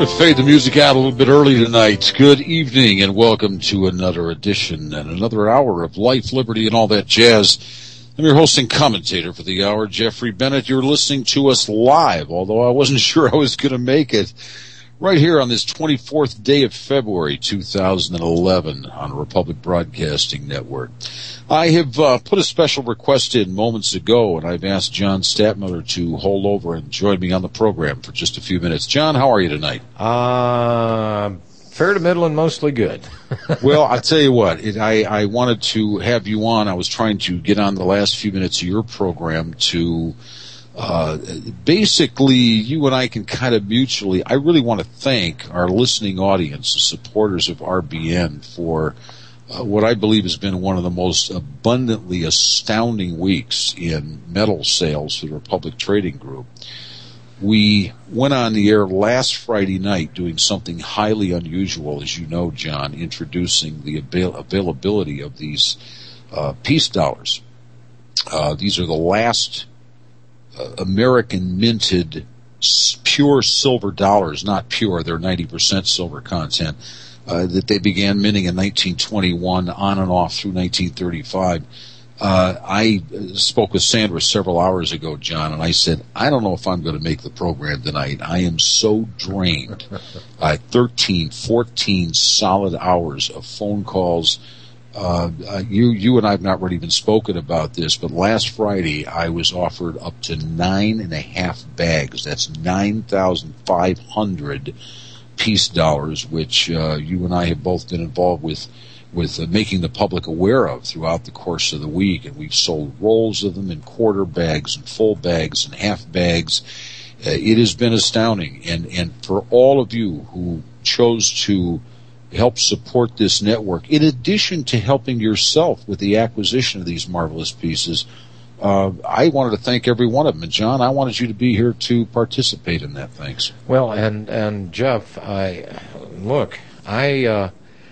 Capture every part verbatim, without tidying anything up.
going to fade the music out a little bit early tonight. Good evening and welcome to another edition and another hour of Life, Liberty, and all that jazz. I'm your host and commentator for the hour, Jeffrey Bennett. You're listening to us live, although I wasn't sure I was going to make it, right here on this twenty-fourth day of February, two thousand eleven on Republic Broadcasting Network. I have uh, put a special request in moments ago, and I've asked John Statmiller to hold over and join me on the program for just a few minutes. John, how are you tonight? Uh, fair to middle and mostly good. Well, I'll tell you what, it, I, I wanted to have you on. I was trying to get on the last few minutes of your program to uh, basically, you and I can kind of mutually, I really want to thank our listening audience, the supporters of R B N, for Uh, what I believe has been one of the most abundantly astounding weeks in metal sales for the Republic Trading Group. We went on the air last Friday night doing something highly unusual, as you know, John, introducing the avail- availability of these uh, peace dollars. Uh, these are the last uh, American minted s- pure silver dollars, not pure, they're ninety percent silver content. Uh, that they began minting in nineteen twenty-one, on and off through nineteen thirty-five. Uh, I spoke with Sandra several hours ago, John, and I said, I don't know if I'm going to make the program tonight. I am so drained. uh, thirteen, fourteen solid hours of phone calls. Uh, uh, you, you and I have not really even spoken about this, but last Friday I was offered up to nine and a half bags. That's nine thousand five hundred peace dollars, which uh, you and I have both been involved with with uh, making the public aware of throughout the course of the week. And we've sold rolls of them in quarter bags and full bags and half bags. Uh, it has been astounding. And, and for all of you who chose to help support this network, in addition to helping yourself with the acquisition of these marvelous pieces, Uh, I wanted to thank every one of them. And, John, I wanted you to be here to participate in that. Thanks. Well, and, and Jeff, I, look, I, uh,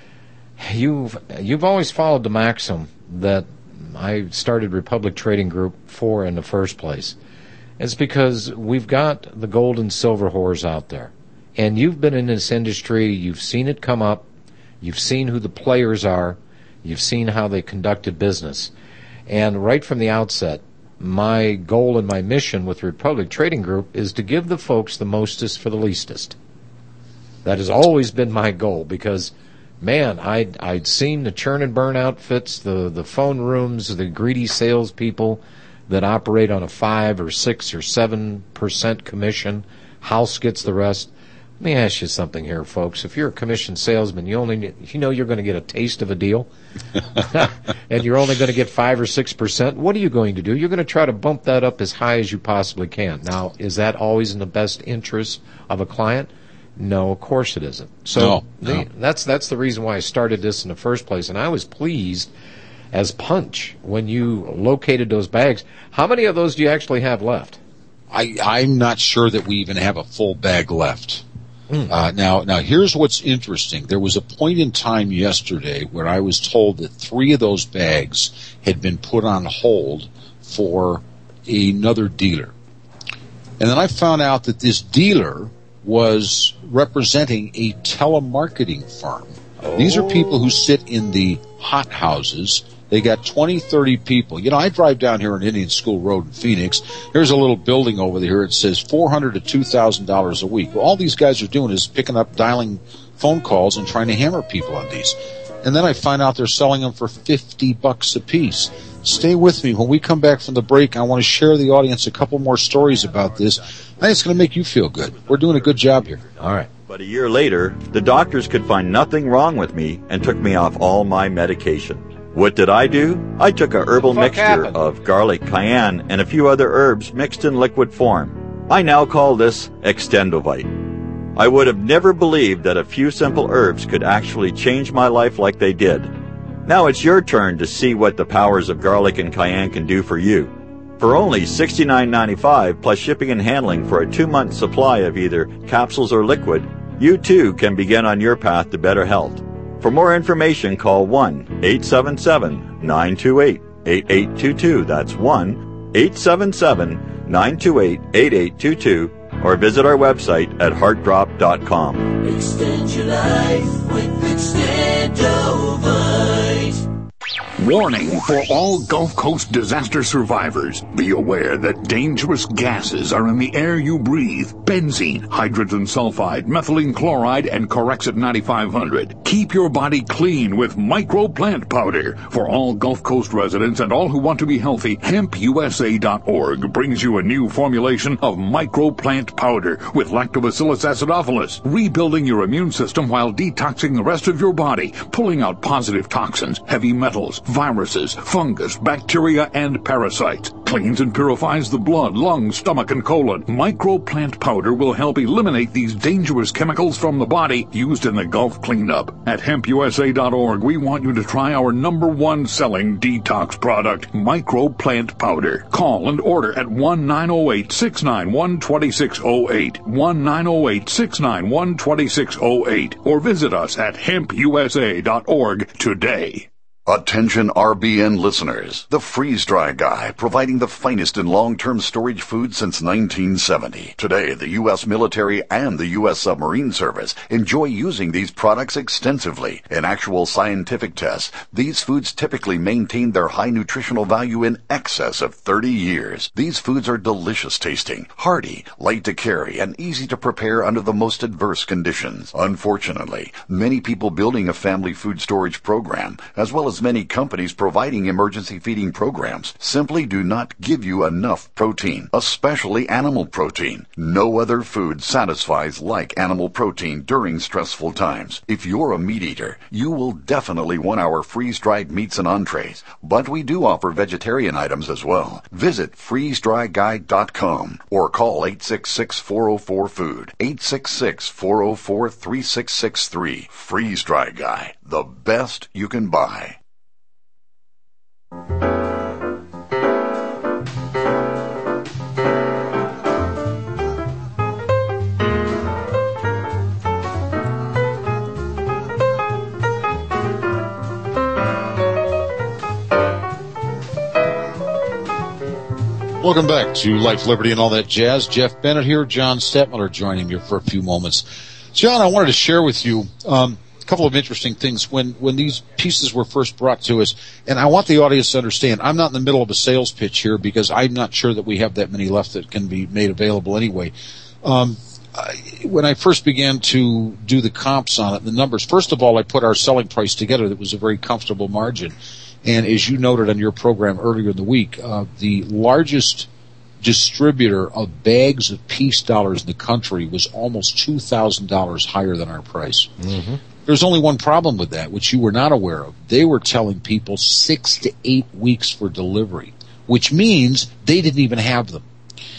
you've, you've always followed the maxim that I started Republic Trading Group for in the first place. It's because we've got the gold and silver whores out there. And you've been in this industry, you've seen it come up, you've seen who the players are, you've seen how they conducted business. And right from the outset, my goal and my mission with Republic Trading Group is to give the folks the mostest for the leastest. That has always been my goal because, man, I'd, I'd seen the churn and burn outfits, the, the phone rooms, the greedy salespeople that operate on a five or six or seven percent commission. House gets the rest. Let me ask you something here, folks. If you're a commission salesman, you only you know you're going to get a taste of a deal, and you're only going to get five or six percent. What are you going to do? You're going to try to bump that up as high as you possibly can. Now, is that always in the best interest of a client? No, of course it isn't. So no, the, no. that's that's the reason why I started this in the first place, and I was pleased as punch when you located those bags. How many of those do you actually have left? I, I'm not sure that we even have a full bag left. Uh, now, now here's what's interesting. There was a point in time yesterday where I was told that three of those bags had been put on hold for another dealer. And then I found out that this dealer was representing a telemarketing firm. Oh. These are people who sit in the hot houses. They got twenty, thirty people. You know, I drive down here on Indian School Road in Phoenix. There's a little building over there. It says four hundred dollars to two thousand dollars a week. Well, all these guys are doing is picking up, dialing phone calls and trying to hammer people on these. And then I find out they're selling them for fifty bucks a piece. Stay with me. When we come back from the break, I want to share the audience a couple more stories about this. I think it's going to make you feel good. We're doing a good job here. All right. But a year later, the doctors could find nothing wrong with me and took me off all my medication. What did I do? I took a herbal mixture happened? of garlic, cayenne, and a few other herbs mixed in liquid form. I now call this Extendovite. I would have never believed that a few simple herbs could actually change my life like they did. Now it's your turn to see what the powers of garlic and cayenne can do for you. For only sixty-nine ninety-five plus shipping and handling for a two-month supply of either capsules or liquid, you too can begin on your path to better health. For more information, call one eight seven seven nine two eight eight eight two two. That's one eight seven seven nine two eight eight eight two two. or visit our website at heart drop dot com. Extend your life with Extendovite. Warning for all Gulf Coast disaster survivors. Be aware that dangerous gases are in the air you breathe. Benzene, hydrogen sulfide, methylene chloride, and Corexit ninety-five hundred. Keep your body clean with Micro Plant Powder. For all Gulf Coast residents and all who want to be healthy, hemp U S A dot org brings you a new formulation of Micro Plant Powder with Lactobacillus acidophilus, rebuilding your immune system while detoxing the rest of your body, pulling out positive toxins, heavy metals, viruses, fungus, bacteria, and parasites. Cleans and purifies the blood, lungs, stomach, and colon. Micro Plant Powder will help eliminate these dangerous chemicals from the body used in the Gulf cleanup. At hemp U S A dot org, we want you to try our number one selling detox product, Micro Plant Powder. Call and order at one nine zero eight, six nine one, two six zero eight, one nine zero eight, six nine one, two six zero eight, or visit us at hemp U S A dot org today. Attention R B N listeners. The Freeze Dry Guy, providing the finest in long-term storage food since nineteen seventy. Today, the U S military and the U S submarine service enjoy using these products extensively. In actual scientific tests, these foods typically maintain their high nutritional value in excess of thirty years. These foods are delicious tasting, hearty, light to carry, and easy to prepare under the most adverse conditions. Unfortunately, many people building a family food storage program, as well as many companies providing emergency feeding programs, simply do not give you enough protein, especially animal protein. No other food satisfies like animal protein during stressful times. If you're a meat eater, you will definitely want our freeze-dried meats and entrees, but we do offer vegetarian items as well. Visit freeze dry guy dot com or call eight six six, four zero four, food, eight six six, four zero four, three six six three. Freeze Dry Guy, the best you can buy. Welcome back to Life, Liberty, and all that jazz. Jeff Bennett here, John Stettmiller joining me for a few moments. John, I wanted to share with you um, a couple of interesting things. When when these pieces were first brought to us, and I want the audience to understand, I'm not in the middle of a sales pitch here because I'm not sure that we have that many left that can be made available anyway. Um, I, when I first began to do the comps on it, the numbers, first of all, I put our selling price together. That was a very comfortable margin. And as you noted on your program earlier in the week, uh, the largest distributor of bags of peace dollars in the country was almost two thousand dollars higher than our price. Mm-hmm. There's only one problem with that, which you were not aware of. They were telling people six to eight weeks for delivery, which means they didn't even have them.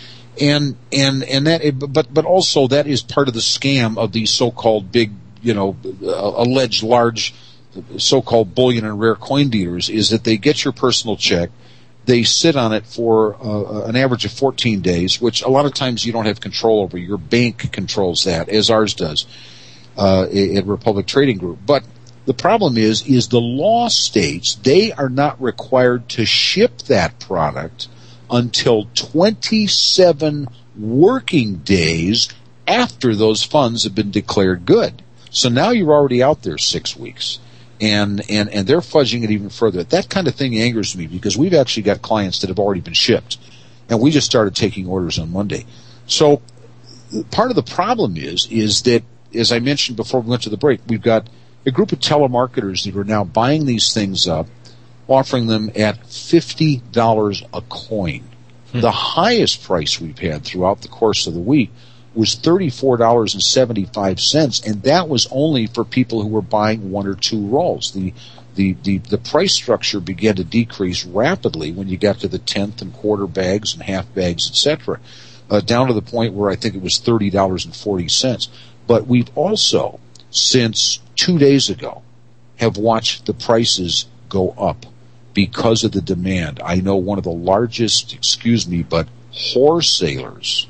And, and, and that, but, but also that is part of the scam of these so-called big, you know, uh, alleged large so-called bullion and rare coin dealers, is that they get your personal check, they sit on it for uh, an average of fourteen days, which a lot of times you don't have control over. Your bank controls that, as ours does uh, at Republic Trading Group. But the problem is, is the law states they are not required to ship that product until twenty-seven working days after those funds have been declared good. So now you're already out there six weeks. And, and, and they're fudging it even further. That kind of thing angers me because we've actually got clients that have already been shipped. And we just started taking orders on Monday. So part of the problem is, is that, as I mentioned before we went to the break, we've got a group of telemarketers that are now buying these things up, offering them at fifty dollars a coin. Hmm. The highest price we've had throughout the course of the week was thirty-four dollars and seventy-five cents, and that was only for people who were buying one or two rolls. The, the, the, the price structure began to decrease rapidly when you got to the tenth and quarter bags and half bags, et cetera, uh, down to the point where I think it was thirty dollars and forty cents. But we've also, since two days ago, have watched the prices go up because of the demand. I know one of the largest, excuse me, but wholesalers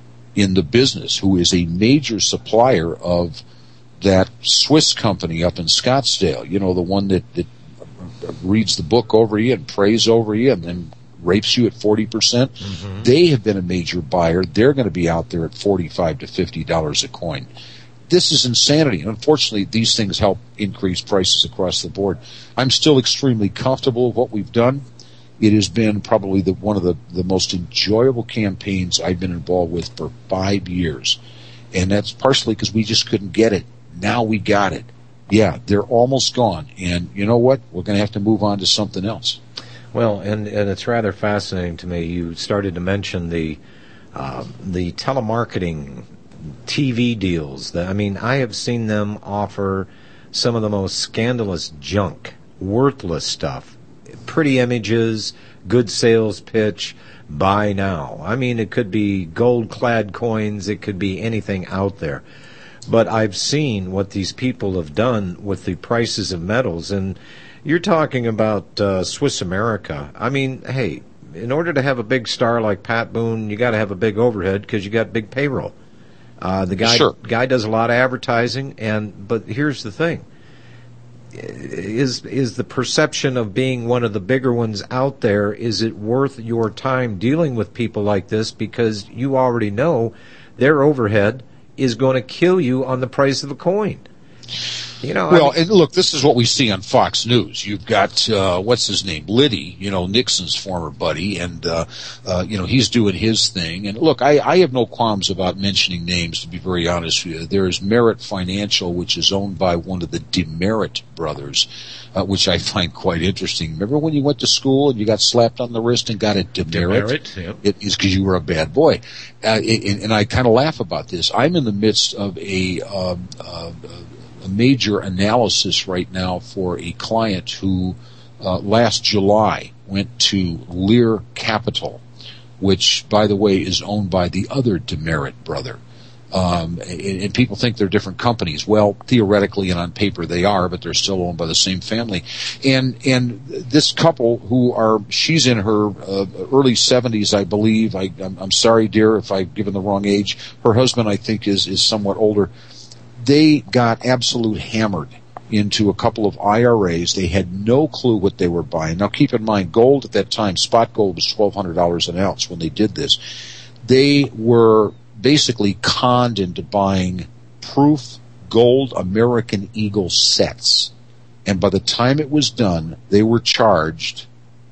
in the business, who is a major supplier of that Swiss company up in Scottsdale, you know, the one that, that reads the book over you and prays over you and then rapes you at forty percent. Mm-hmm. They have been a major buyer. They're going to be out there at forty-five to fifty dollars a coin. This is insanity. Unfortunately, these things help increase prices across the board. I'm still extremely comfortable with what we've done. It has been probably the, one of the, the most enjoyable campaigns I've been involved with for five years. And that's partially because we just couldn't get it. Now we got it. Yeah, they're almost gone. And you know what? We're going to have to move on to something else. Well, and, and it's rather fascinating to me. You started to mention the uh, the telemarketing T V deals. That, I mean, I have seen them offer some of the most scandalous junk, worthless stuff. Pretty images, good sales pitch, buy now. I mean, it could be gold-clad coins. It could be anything out there. But I've seen what these people have done with the prices of metals. And you're talking about uh, Swiss America. I mean, hey, in order to have a big star like Pat Boone, you got to have a big overhead because you got big payroll. Uh, the guy sure. guy does a lot of advertising, and but here's the thing. Is is the perception of being one of the bigger ones out there, is it worth your time dealing with people like this, because you already know their overhead is going to kill you on the price of a coin? You know, well, I mean, and look, this is what we see on Fox News. You've got, uh, what's his name, Liddy, you know, Nixon's former buddy, and, uh, uh, you know, he's doing his thing. And look, I, I have no qualms about mentioning names, to be very honest with you. There is Merit Financial, which is owned by one of the Demerit brothers, uh, which I find quite interesting. Remember when you went to school and you got slapped on the wrist and got a demerit? Demerit, yep. It is because you were a bad boy. Uh, and, and I kind of laugh about this. I'm in the midst of a, um, uh, a major analysis right now for a client who uh, last July went to Lear Capital, which, by the way, is owned by the other Demerit brother. Um, and, and people think they're different companies. Well, theoretically and on paper they are, but they're still owned by the same family. And and this couple, who are, she's in her uh, early seventies, I believe. I, I'm, I'm sorry, dear, if I've given the wrong age. Her husband, I think, is is somewhat older. They got absolute hammered into a couple of I R As. They had no clue what they were buying. Now, keep in mind, gold at that time, spot gold was twelve hundred dollars an ounce when they did this. They were basically conned into buying proof gold American Eagle sets. And by the time it was done, they were charged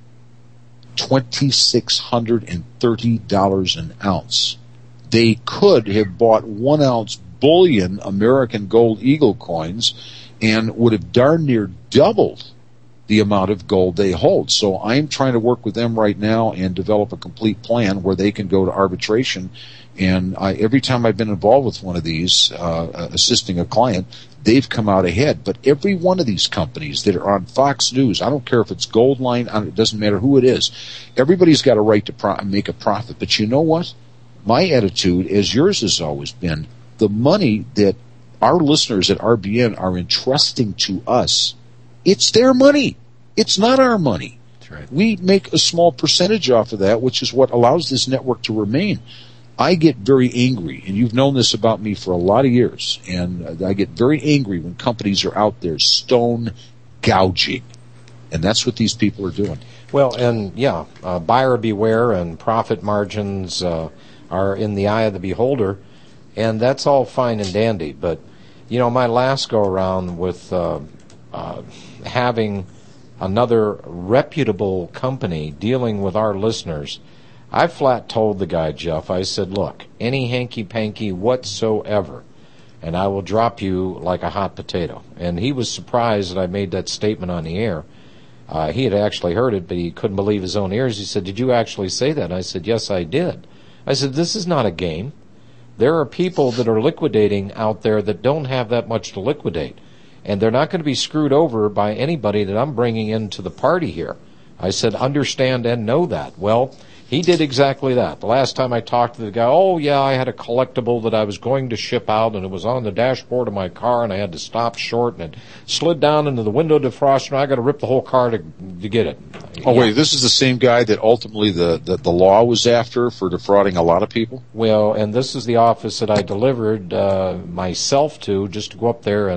two thousand six hundred thirty dollars an ounce. They could have bought one ounce bullion American Gold Eagle coins and would have darn near doubled the amount of gold they hold. So I'm trying to work with them right now and develop a complete plan where they can go to arbitration. And I, every time I've been involved with one of these, uh, assisting a client, they've come out ahead. But every one of these companies that are on Fox News, I don't care if it's Goldline, it doesn't matter who it is, everybody's got a right to pro- make a profit. But you know what? My attitude, as yours has always been, the money that our listeners at R B N are entrusting to us, it's their money. It's not our money. That's right. We make a small percentage off of that, which is what allows this network to remain. I get very angry, and you've known this about me for a lot of years, and I get very angry when companies are out there stone gouging. And that's what these people are doing. Well, and yeah, uh, buyer beware, and profit margins uh, are in the eye of the beholder. And that's all fine and dandy, but, you know, my last go-around with uh, uh, having another reputable company dealing with our listeners, I flat told the guy, Jeff, I said, look, any hanky-panky whatsoever, and I will drop you like a hot potato. And he was surprised that I made that statement on the air. Uh, he had actually heard it, but he couldn't believe his own ears. He said, did you actually say that? And I said, yes, I did. I said, this is not a game. There are people that are liquidating out there that don't have that much to liquidate, and they're not going to be screwed over by anybody that I'm bringing into the party here. I said, understand and know that. Well, he did exactly that. The last time I talked to the guy, oh, yeah, I had a collectible that I was going to ship out, and it was on the dashboard of my car, and I had to stop short, and it slid down into the window defroster, and I got to rip the whole car to, to get it. Oh, yeah. wait, this is the same guy that ultimately the, the, the law was after for defrauding a lot of people? Well, and this is the office that I delivered uh, myself to, just to go up there and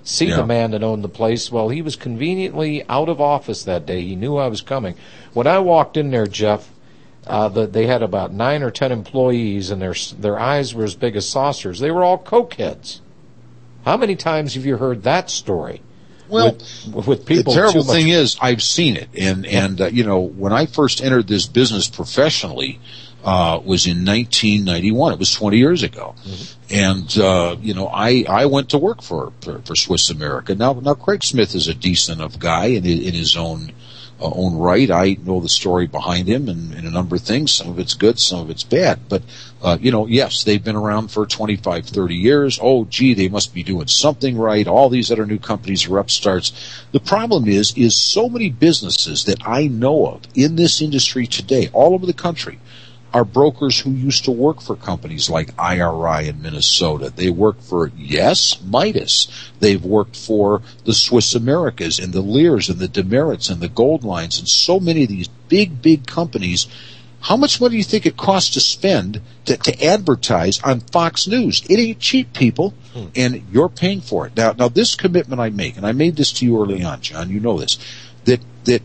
see Yeah. the man that owned the place. Well, he was conveniently out of office that day. He knew I was coming. When I walked in there, Jeff, uh, the, they had about nine or ten employees, and their their eyes were as big as saucers. They were all cokeheads. How many times have you heard that story? Well, with, with people. the terrible too much- thing is, I've seen it, and and uh, you know, when I first entered this business professionally, uh, was in nineteen ninety-one. It was twenty years ago, mm-hmm. and uh, you know, I I went to work for for, for Swiss America. Now now Craig Smith is a decent enough guy in in his own. Uh, own right. I know the story behind him and, and a number of things. Some of it's good, some of it's bad. But, uh, you know, yes, they've been around for twenty-five, thirty years. Oh, gee, they must be doing something right. All these other new companies are upstarts. The problem is, is so many businesses that I know of in this industry today, all over the country, are brokers who used to work for companies like I R I in Minnesota. They work for, yes, Midas. They've worked for the Swiss Americas and the Lears and the Demerits and the Gold Lines and so many of these big, big companies. How much money do you think it costs to spend to, to advertise on Fox News? It ain't cheap, people, hmm. and you're paying for it. Now, now this commitment I make, and I made this to you early on, John, you know this, that, that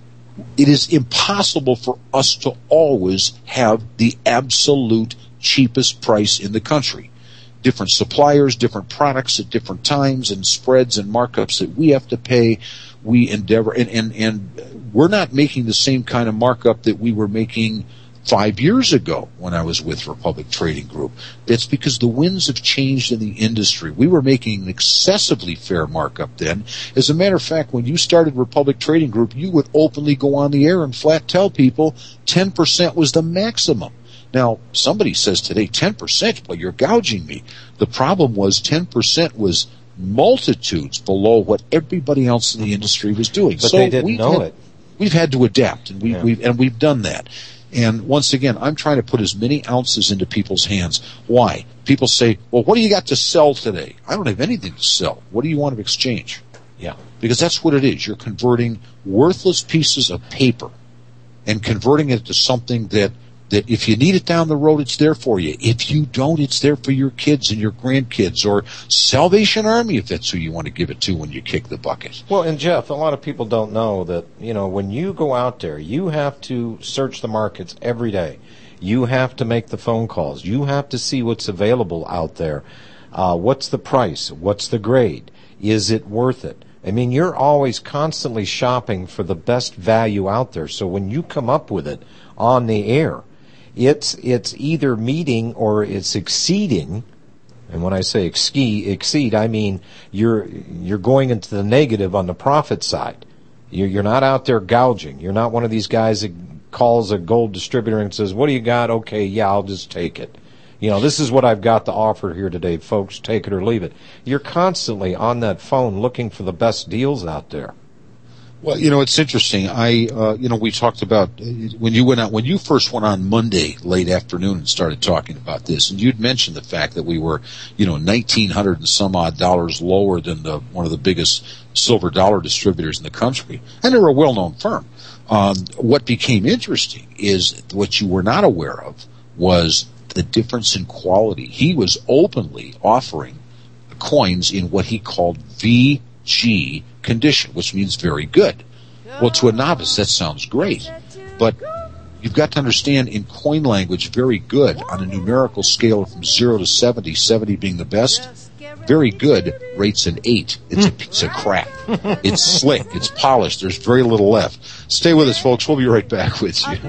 it is impossible for us to always have the absolute cheapest price in the country. Different suppliers, different products at different times, and spreads and markups that we have to pay. We endeavor, and, and, and we're not making the same kind of markup that we were making five years ago when I was with Republic Trading Group. It's because the winds have changed in the industry. We were making an excessively fair markup then. As a matter of fact, when you started Republic Trading Group, you would openly go on the air and flat tell people ten percent was the maximum. Now, somebody says today ten percent, well, you're gouging me. The problem was ten percent was multitudes below what everybody else in the industry was doing. But so they didn't we've know had, it. We've had to adapt, and we, yeah. we've and we've done that. And once again, I'm trying to put as many ounces into people's hands. Why? People say, well, what do you got to sell today? I don't have anything to sell. What do you want to exchange? Yeah. Because that's what it is. You're converting worthless pieces of paper and converting it to something that, that if you need it down the road, it's there for you. If you don't, it's there for your kids and your grandkids, or Salvation Army if that's who you want to give it to when you kick the bucket. Well, and Jeff, a lot of people don't know that, you know, when you go out there, you have to search the markets every day. You have to make the phone calls. You have to see what's available out there. Uh, what's the price? What's the grade? Is it worth it? I mean, you're always constantly shopping for the best value out there. So when you come up with it on the air, It's it's either meeting or it's exceeding, and when I say exceed, exceed, I mean you're you're going into the negative on the profit side. You're, you're not out there gouging. You're not one of these guys that calls a gold distributor and says, "What do you got?" Okay, yeah, I'll just take it. You know, this is what I've got to offer here today, folks. Take it or leave it. You're constantly on that phone looking for the best deals out there. Well, you know, it's interesting. I, uh, you know, we talked about uh, when you went out, when you first went on Monday late afternoon and started talking about this, and you'd mentioned the fact that we were, you know, nineteen hundred and some odd dollars lower than the, one of the biggest silver dollar distributors in the country. And they're a well-known firm. Um, what became interesting is what you were not aware of was the difference in quality. He was openly offering coins in what he called V G condition, which means very good. Well, to a novice, that sounds great. But you've got to understand in coin language, very good on a numerical scale from zero to seventy, seventy being the best, very good rates an eight. It's a piece of crap. It's slick. It's polished. There's very little left. Stay with us, folks. We'll be right back with you.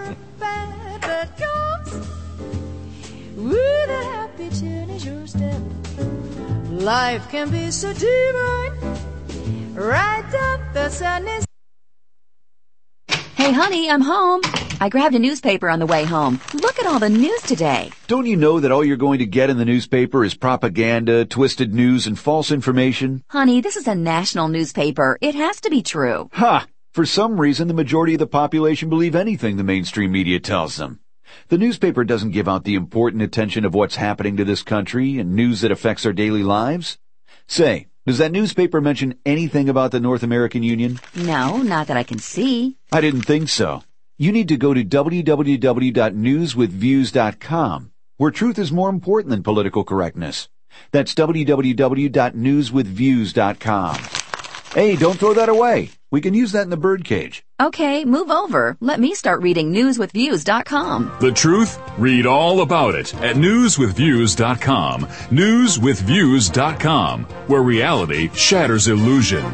Life can be so divine. Right up the sun is. Hey, honey, I'm home. I grabbed a newspaper on the way home. Look at all the news today. Don't you know that all you're going to get in the newspaper is propaganda, twisted news, and false information? Honey, this is a national newspaper. It has to be true. Ha! For some reason, the majority of the population believe anything the mainstream media tells them. The newspaper doesn't give out the important attention of what's happening to this country and news that affects our daily lives. Say, does that newspaper mention anything about the North American Union? No, not that I can see. I didn't think so. You need to go to w w w dot news with views dot com, where truth is more important than political correctness. That's w w w dot news with views dot com. Hey, don't throw that away. We can use that in the birdcage. Okay, move over. Let me start reading news with views dot com. The truth? Read all about it at news with views dot com. news with views dot com, where reality shatters illusion.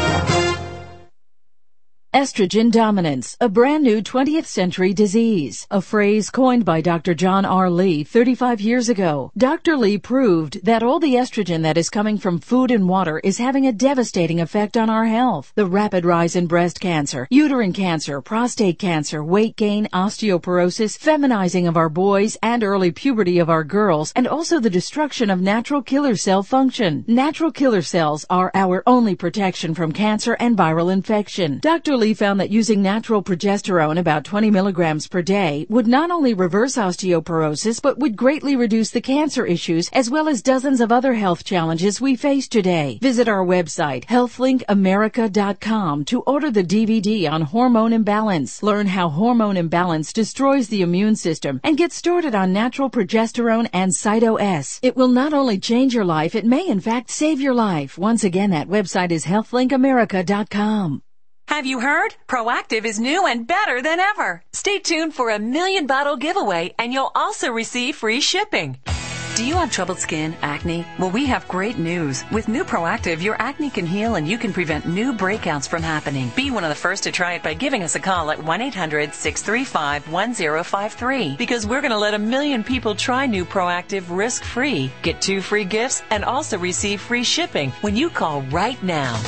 Estrogen dominance, a brand new twentieth century disease, a phrase coined by Doctor John R. Lee thirty-five years ago. Doctor Lee proved that all the estrogen that is coming from food and water is having a devastating effect on our health. The rapid rise in breast cancer, uterine cancer, prostate cancer, weight gain, osteoporosis, feminizing of our boys, and early puberty of our girls, and also the destruction of natural killer cell function. Natural killer cells are our only protection from cancer and viral infection. Doctor Lee found that using natural progesterone, about twenty milligrams per day, would not only reverse osteoporosis, but would greatly reduce the cancer issues as well as dozens of other health challenges we face today. Visit our website, health link america dot com, to order the D V D on hormone imbalance. Learn how hormone imbalance destroys the immune system and get started on natural progesterone and Cyto-S. It will not only change your life, it may in fact save your life. Once again, that website is health link america dot com. Have you heard? Proactive is new and better than ever. Stay tuned for a million bottle giveaway and you'll also receive free shipping. Do you have troubled skin, acne? Well, we have great news. With new Proactive, your acne can heal and you can prevent new breakouts from happening. Be one of the first to try it by giving us a call at one eight hundred six three five one zero five three, because we're going to let a million people try new Proactive risk-free. Get two free gifts and also receive free shipping when you call right now.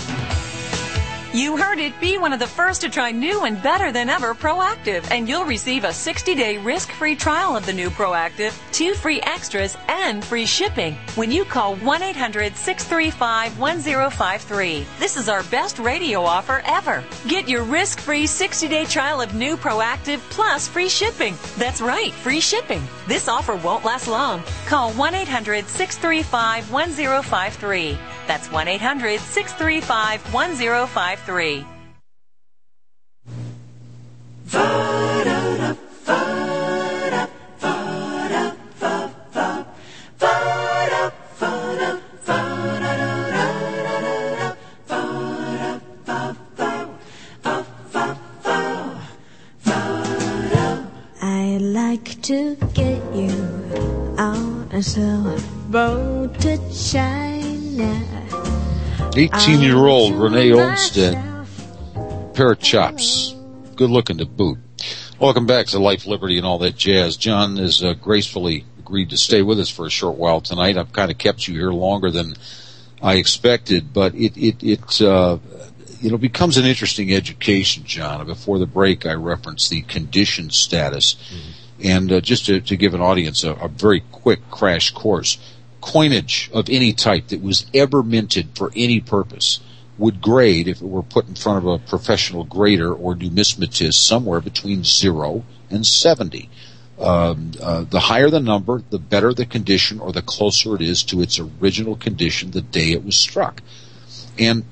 You heard it. Be one of the first to try new and better than ever Proactive, and you'll receive a sixty-day risk-free trial of the new Proactive, two free extras, and free shipping when you call one eight hundred six three five one zero five three. This is our best radio offer ever. Get your risk-free sixty-day trial of new Proactive plus free shipping. That's right, free shipping. This offer won't last long. Call one eight hundred six three five one zero five three. That's one eight hundred six three five one zero five three. I like to get you on a sailboat to China. eighteen-year-old Renee Olmstead, pair of chops, good looking to boot. Welcome back to Life, Liberty, and all that jazz. John has uh, gracefully agreed to stay with us for a short while tonight. I've kind of kept you here longer than I expected, but it it it uh, you know becomes an interesting education, John. Before the break, I referenced the condition status, mm-hmm. and uh, just to, to give an audience a, a very quick crash course. Coinage of any type that was ever minted for any purpose would grade, if it were put in front of a professional grader or numismatist, somewhere between zero and seventy. Um, uh, the higher the number, the better the condition, or the closer it is to its original condition the day it was struck. And,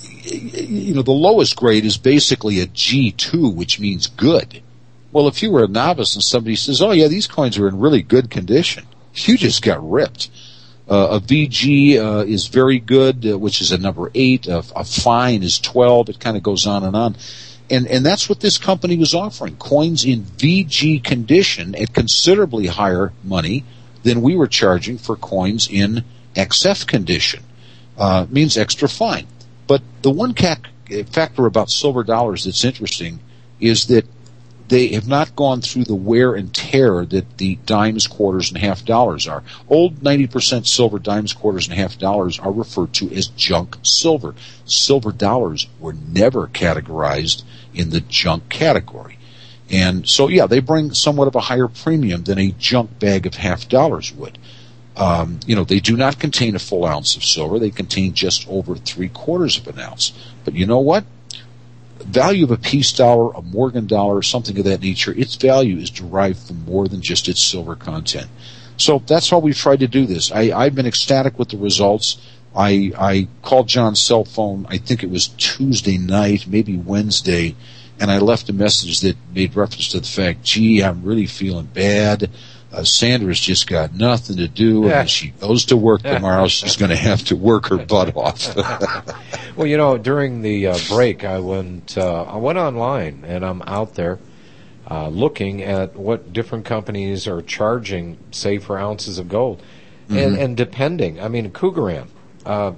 you know, the lowest grade is basically a G two, which means good. Well, if you were a novice and somebody says, oh yeah, these coins are in really good condition, you just got ripped. Uh, a V G uh, is very good, uh, which is a number eight. A, a fine is twelve. It kind of goes on and on. And and that's what this company was offering. Coins in V G condition at considerably higher money than we were charging for coins in X F condition. Uh, means extra fine. But the one cac- factor about silver dollars that's interesting is that they have not gone through the wear and tear that the dimes, quarters, and half dollars are. Old ninety percent silver dimes, quarters, and half dollars are referred to as junk silver. Silver dollars were never categorized in the junk category. And so, yeah, they bring somewhat of a higher premium than a junk bag of half dollars would. Um, you know, they do not contain a full ounce of silver. They contain just over three quarters of an ounce. But you know what? Value of a peace dollar, a Morgan dollar, something of that nature, its value is derived from more than just its silver content. So that's how we've tried to do this. I, I've been ecstatic with the results. I, I called John's cell phone, I think it was Tuesday night, maybe Wednesday, and I left a message that made reference to the fact, gee, I'm really feeling bad. uh, Sandra's just got nothing to do, and Yeah. when she goes to work tomorrow, she's going to have to work her butt off. Well, you know, during the uh, break, I went uh, I went online, and I'm out there uh, looking at what different companies are charging, say, for ounces of gold. Mm-hmm. And, and depending, I mean, Cougaran, uh,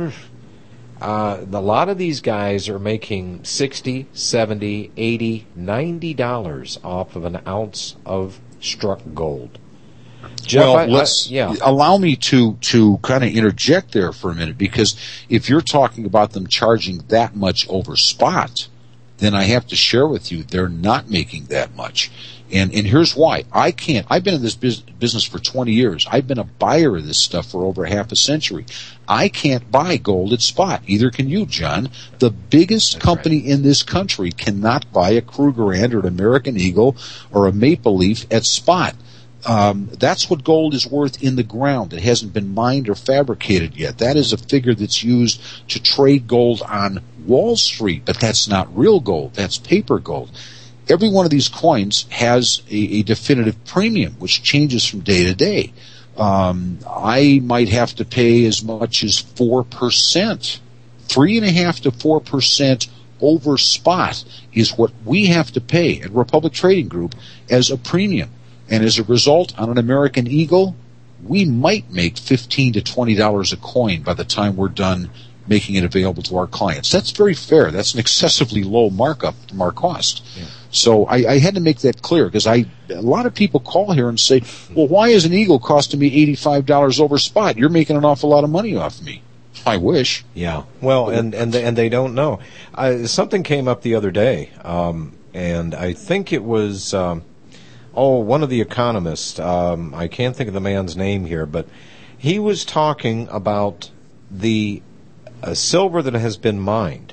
uh, a lot of these guys are making sixty, seventy, eighty, ninety dollars off of an ounce of struck gold. Jeff, well, I- I- let's yeah. allow me to to kind of interject there for a minute, because if you're talking about them charging that much over spot, then I have to share with you they're not making that much. And and here's why. I can't. I've been in this bus- business for twenty years. I've been a buyer of this stuff for over half a century. I can't buy gold at spot. Either can you, John. The biggest That's company right. in this country cannot buy a Krugerrand or an American Eagle or a Maple Leaf at spot. Um, that's what gold is worth in the ground. It hasn't been mined or fabricated yet. That is a figure that's used to trade gold on Wall Street, but that's not real gold. That's paper gold. Every one of these coins has a, a definitive premium, which changes from day to day. Um, I might have to pay as much as four percent, three and a half to four percent over spot is what we have to pay at Republic Trading Group as a premium. And as a result, on an American Eagle, we might make fifteen to twenty dollars a coin by the time we're done making it available to our clients. That's very fair. That's an excessively low markup from our cost. Yeah. So I, I had to make that clear, because I a lot of people call here and say, well, why is an Eagle costing me eighty-five dollars over spot? You're making an awful lot of money off me. I wish. Yeah. Well, and and they, and they don't know. Uh, something came up the other day, um, and I think it was um, oh one of the economists. Um, I can't think of the man's name here, but he was talking about the uh, silver that has been mined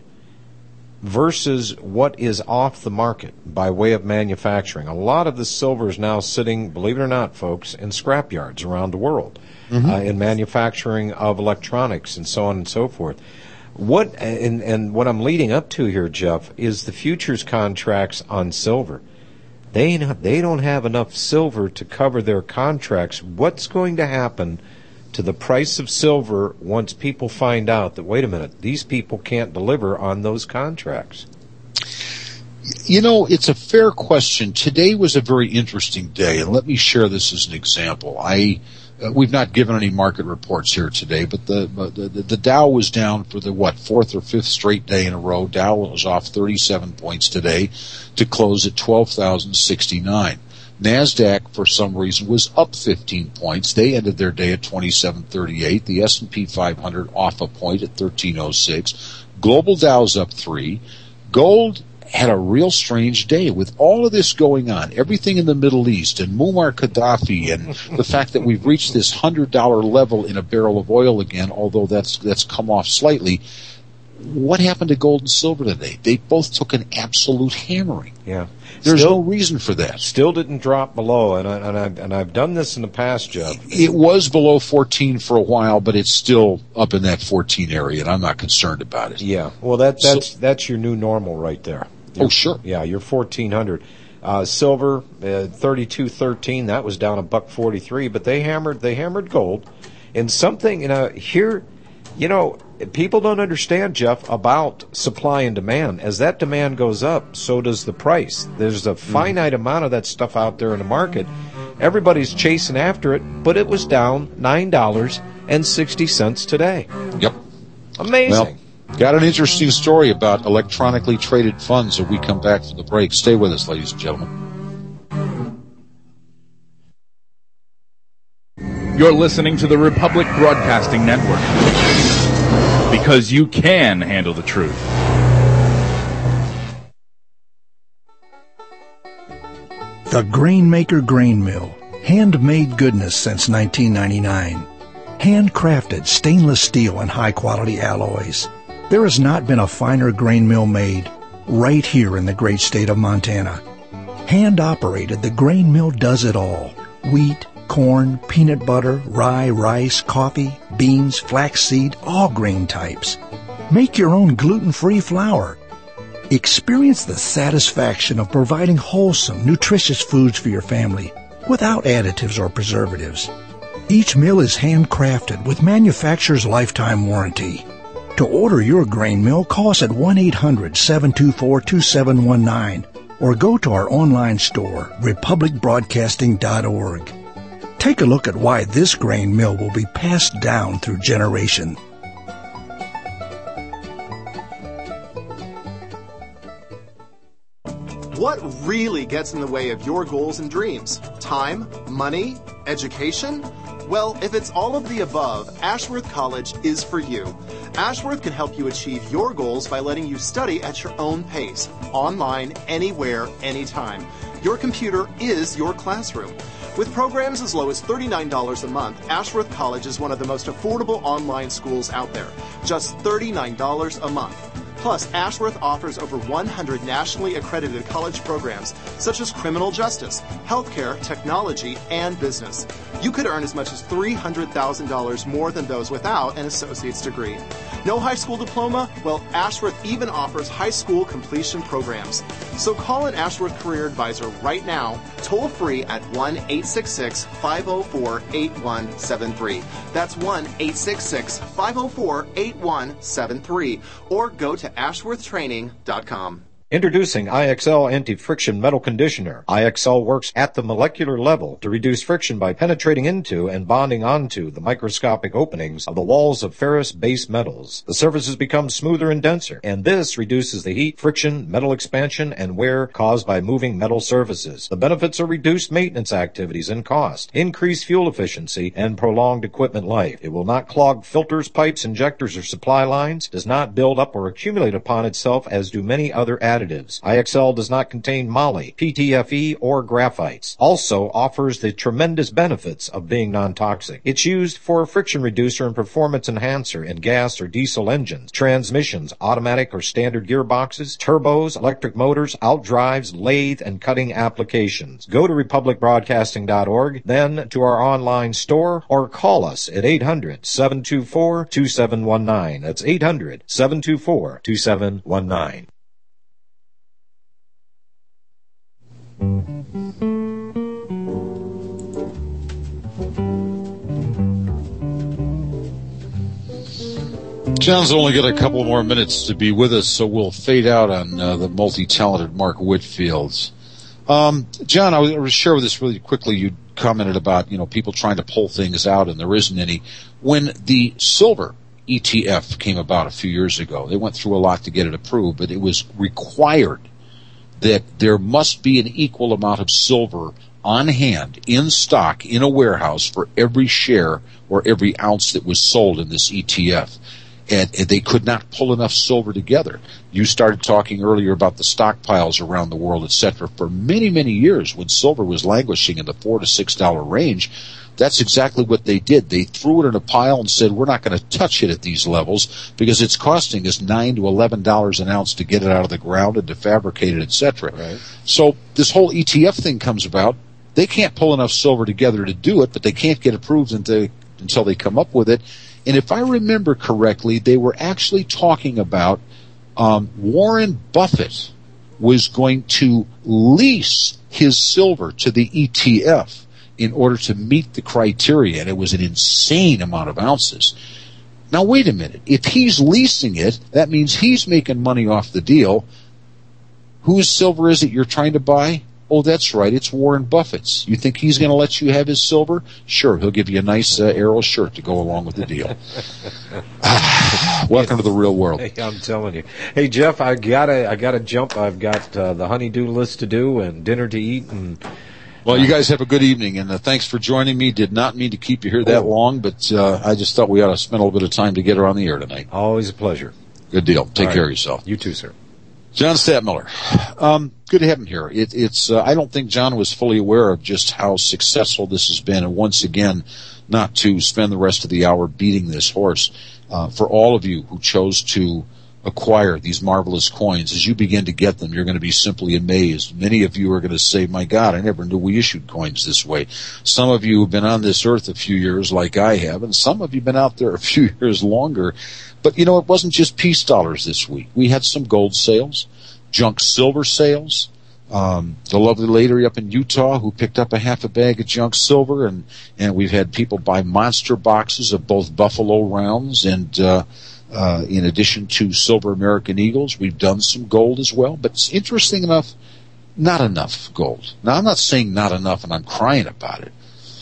versus what is off the market by way of manufacturing. A lot of the silver is now sitting, believe it or not, folks, in scrap yards around the world, mm-hmm. uh, in manufacturing of electronics and so on and so forth. What and, and what I'm leading up to here, Jeff, is the futures contracts on silver. They they don't have enough silver to cover their contracts. What's going to happen to the price of silver once people find out that, wait a minute, these people can't deliver on those contracts? You know, it's a fair question. Today was a very interesting day, and let me share this as an example. I uh, we've not given any market reports here today, but the, uh, the the Dow was down for the what fourth or fifth straight day in a row. Dow was off thirty-seven points today to close at twelve thousand sixty-nine. NASDAQ, for some reason, was up fifteen points. They ended their day at twenty-seven thirty-eight. The S and P five hundred off a point at thirteen oh six. Global Dow's up three. Gold had a real strange day with all of this going on, everything in the Middle East and Muammar Gaddafi and the fact that we've reached this one hundred dollars level in a barrel of oil again, although that's that's come off slightly. What happened to gold and silver today? They both took an absolute hammering. Yeah. There's Still- no reason for that. Still didn't drop below, and I, and I've and I've done this in the past, Jeff. It was below fourteen for a while, but it's still up in that fourteen area, and I'm not concerned about it. Yeah. Well, that So- that's that's your new normal right there. Oh, sure. Yeah, you're fourteen hundred. Uh, silver, uh, thirty-two thirteen. That was down a buck forty-three, but they hammered they hammered gold, and something you know here, you know. People don't understand, Jeff, about supply and demand. As that demand goes up, so does the price. There's a finite mm. amount of that stuff out there in the market. Everybody's chasing after it, but it was down nine dollars and sixty cents today. Yep. Amazing. Well, got an interesting story about electronically traded funds when we come back from the break. Stay with us, ladies and gentlemen. You're listening to the Republic Broadcasting Network. Because you can handle the truth. The Grainmaker Grain Mill. Handmade goodness since nineteen ninety-nine. Handcrafted stainless steel and high-quality alloys. There has not been a finer grain mill made right here in the great state of Montana. Hand-operated, the grain mill does it all. Wheat, corn, peanut butter, rye, rice, coffee, beans, flaxseed, all grain types. Make your own gluten-free flour. Experience the satisfaction of providing wholesome, nutritious foods for your family. without additives or preservatives. Each mill is handcrafted with manufacturer's lifetime warranty. To order your grain mill, call us at one eight hundred, seven two four, two seven one nine or go to our online store, republic broadcasting dot org. Take a look at why this grain mill will be passed down through generations. What really gets in the way of your goals and dreams? Time? Money? Education? Well, if it's all of the above, Ashworth College is for you. Ashworth can help you achieve your goals by letting you study at your own pace, online, anywhere, anytime. Your computer is your classroom. With programs as low as thirty-nine dollars a month, Ashworth College is one of the most affordable online schools out there. Just thirty-nine dollars a month. Plus, Ashworth offers over one hundred nationally accredited college programs, such as criminal justice, healthcare, technology, and business. You could earn as much as three hundred thousand dollars more than those without an associate's degree. No high school diploma? Well, Ashworth even offers high school completion programs. So call an Ashworth Career Advisor right now, toll free at one eight six six, five zero four, eight one seven three. That's one eight six six, five zero four, eight one seven three. Or go to ashworth training dot com. Introducing I X L Anti-Friction Metal Conditioner. I X L works at the molecular level to reduce friction by penetrating into and bonding onto the microscopic openings of the walls of ferrous base metals. The surfaces become smoother and denser, and this reduces the heat, friction, metal expansion, and wear caused by moving metal surfaces. The benefits are reduced maintenance activities and cost, increased fuel efficiency, and prolonged equipment life. It will not clog filters, pipes, injectors, or supply lines, does not build up or accumulate upon itself as do many other additives. Additives. I X L does not contain moly, P T F E, or graphites. Also offers the tremendous benefits of being non-toxic. It's used for a friction reducer and performance enhancer in gas or diesel engines, transmissions, automatic or standard gearboxes, turbos, electric motors, outdrives, lathe, and cutting applications. Go to republic broadcasting dot org, then to our online store, or call us at eight hundred, seven two four, two seven one nine. That's eight hundred, seven two four, two seven one nine. John's only got a couple more minutes to be with us, so we'll fade out on uh, the multi-talented Mark Whitfield. Um, John, I will share with this really quickly. You commented about, you know, people trying to pull things out, and there isn't any. When the silver E T F came about a few years ago, they went through a lot to get it approved, but it was required that there must be an equal amount of silver on hand, in stock, in a warehouse for every share or every ounce that was sold in this E T F. And, and they could not pull enough silver together. You started talking earlier about the stockpiles around the world, et cetera. For many, many years, when silver was languishing in the four to six dollar range, that's exactly what they did. They threw it in a pile and said, we're not going to touch it at these levels because it's costing us nine to eleven dollars an ounce to get it out of the ground and to fabricate it, et cetera. Right. So this whole E T F thing comes about. They can't pull enough silver together to do it, but they can't get approved until, until they come up with it. And if I remember correctly, they were actually talking about um, Warren Buffett was going to lease his silver to the E T F in order to meet the criteria, and it was an insane amount of ounces. Now, wait a minute. If he's leasing it, that means he's making money off the deal. Whose silver is it you're trying to buy? Oh, that's right. It's Warren Buffett's. You think he's going to let you have his silver? Sure, he'll give you a nice uh, Arrow shirt to go along with the deal. Welcome to the real world. Hey, I'm telling you. Hey, Jeff, I gotta, I gotta jump. I've got uh, the honey-do list to do and dinner to eat. And well, you guys have a good evening, and uh, thanks for joining me. Did not mean to keep you here that oh. long, but uh, I just thought we ought to spend a little bit of time together on the air tonight. Always a pleasure. Good deal. Take All care right. of yourself. You too, sir. John Stadtmiller. Um, good to have him here. It, it's, uh, I don't think John was fully aware of just how successful this has been. And once again, not to spend the rest of the hour beating this horse, uh, for all of you who chose to acquire these marvelous coins, as you begin to get them, you're going to be simply amazed. Many of you are going to say, my God, I never knew we issued coins this way. Some of you have been on this earth a few years like I have, and some of you have been out there a few years longer. But, you know, it wasn't just peace dollars this week. We had some gold sales, junk silver sales, Um, the lovely lady up in Utah who picked up a half a bag of junk silver, and, and we've had people buy monster boxes of both Buffalo rounds and, uh, uh, in addition to silver American Eagles. We've done some gold as well, but it's interesting enough, not enough gold. Now, I'm not saying not enough and I'm crying about it.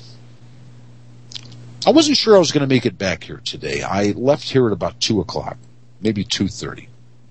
I wasn't sure I was going to make it back here today. I left here at about two o'clock, maybe two thirty.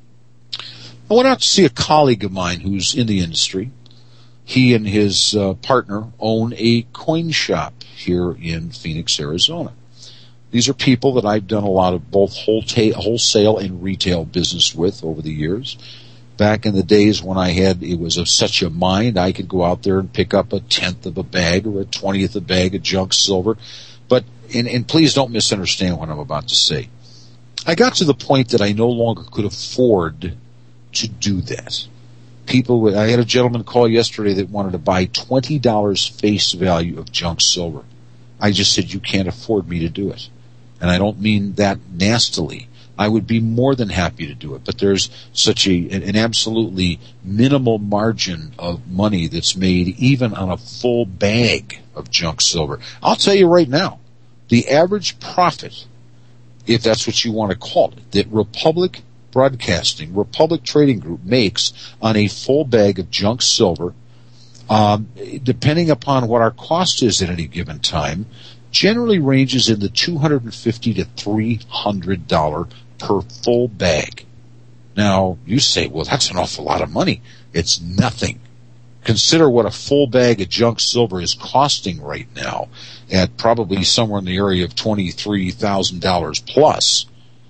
I went out to see a colleague of mine who's in the industry. He and his uh, partner own a coin shop here in Phoenix, Arizona. These are people that I've done a lot of both wholesale and retail business with over the years. Back in the days when I had, it was of such a mind, I could go out there and pick up a tenth of a bag or a twentieth of a bag of junk silver. But, and, and please don't misunderstand what I'm about to say. I got to the point that I no longer could afford to do that. People, I had a gentleman call yesterday that wanted to buy twenty dollars face value of junk silver. I just said, you can't afford me to do it. And I don't mean that nastily. I would be more than happy to do it, but there's such a, an absolutely minimal margin of money that's made even on a full bag of junk silver. I'll tell you right now, the average profit, if that's what you want to call it, that Republic Broadcasting, Republic Trading Group makes on a full bag of junk silver, um, depending upon what our cost is at any given time, generally ranges in the two hundred fifty to three hundred dollars per full bag. Now, you say, well, that's an awful lot of money. It's nothing. Consider what a full bag of junk silver is costing right now at probably somewhere in the area of twenty-three thousand dollars plus.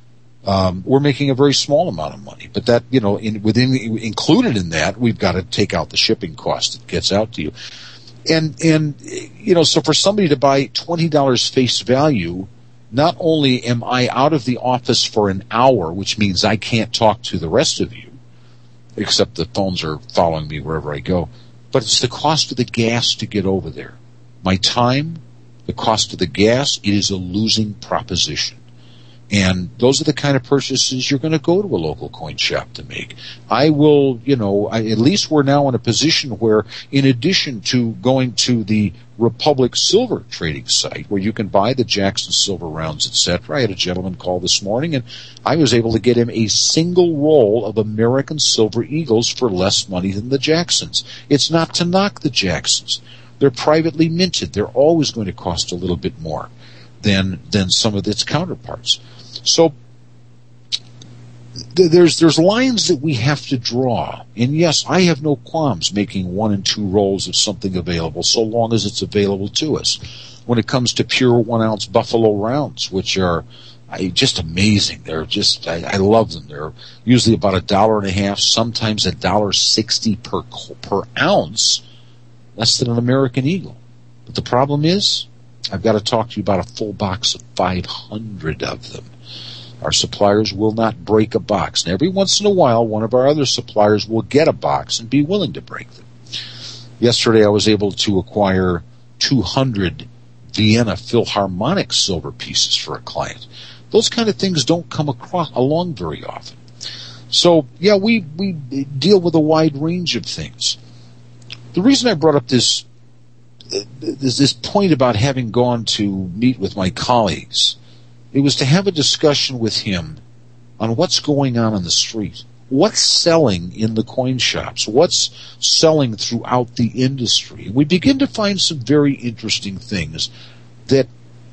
Um, we're making a very small amount of money, but that, you know, in, within, included in that, we've got to take out the shipping cost that gets out to you. And, and, you know, so for somebody to buy twenty dollars face value, not only am I out of the office for an hour, which means I can't talk to the rest of you, except the phones are following me wherever I go, but it's the cost of the gas to get over there. My time, the cost of the gas, it is a losing proposition. And those are the kind of purchases you're going to go to a local coin shop to make. I will, you know, I, at least we're now in a position where, in addition to going to the Republic Silver trading site, where you can buy the Jackson Silver rounds, et cetera. I had a gentleman call this morning, and I was able to get him a single roll of American Silver Eagles for less money than the Jacksons. It's not to knock the Jacksons. They're privately minted. They're always going to cost a little bit more than than some of its counterparts. So th- there's there's lines that we have to draw. And yes, I have no qualms making one and two rolls of something available, so long as it's available to us. When it comes to pure one-ounce Buffalo rounds, which are I, just amazing. They're just, I, I love them. They're usually about a dollar and a half, sometimes a dollar sixty per per ounce, less than an American Eagle. But the problem is, I've got to talk to you about a full box of five hundred of them. Our suppliers will not break a box. And every once in a while, one of our other suppliers will get a box and be willing to break them. Yesterday, I was able to acquire two hundred Vienna Philharmonic silver pieces for a client. Those kind of things don't come across along very often. So, yeah, we, we deal with a wide range of things. The reason I brought up this There's this point about having gone to meet with my colleagues. It was to have a discussion with him on what's going on in the street. What's selling in the coin shops? What's selling throughout the industry? We begin to find some very interesting things that